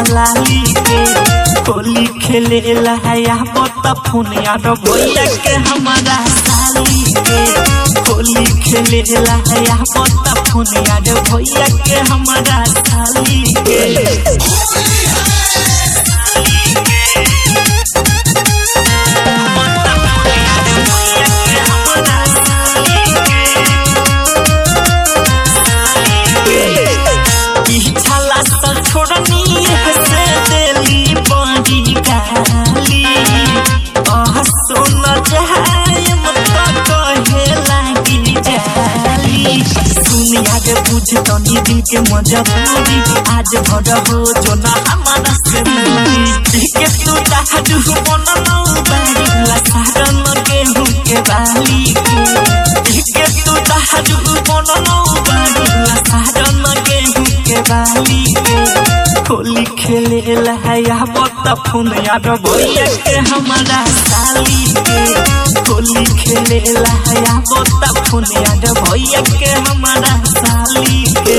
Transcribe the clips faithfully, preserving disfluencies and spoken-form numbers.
लाली के होली खेले लहया बता फोन यार भैया के हमारा साली के होली खेले लहया बता फोन यार भैया के हमारा साली के बुझतनी दिल के मजबूरी आज भर हो जो ना हमारा से दूरी के तू ताजू बनलो बारी लसारन गेहूं के बाली के तू ताजू बनलो बारी लसारन गेहूं के बाली होली खेले लहया बता फोन यार भैया के हमारा साली के होली खेले लहया बता फोन यार भैया के हमारा साली के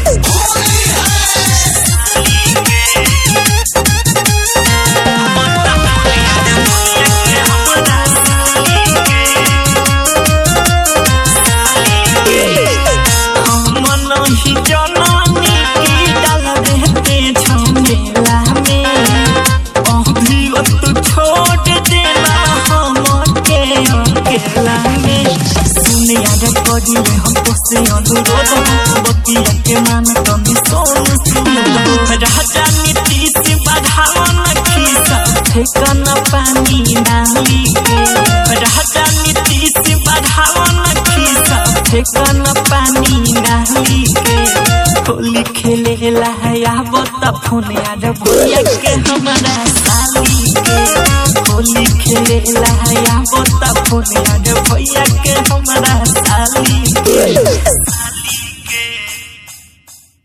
के मान कमी सोन राजा नीतीश बढ़ावन खीसा ठेकन पानी डाली के राजा नीतीश बढ़ावन खीसा ठेकन पानी डाली के होली खेले लहया बता फोन यार भैया के हमारा साली के होली खेले लहया बता फोन यार भैया के हमारा साली के।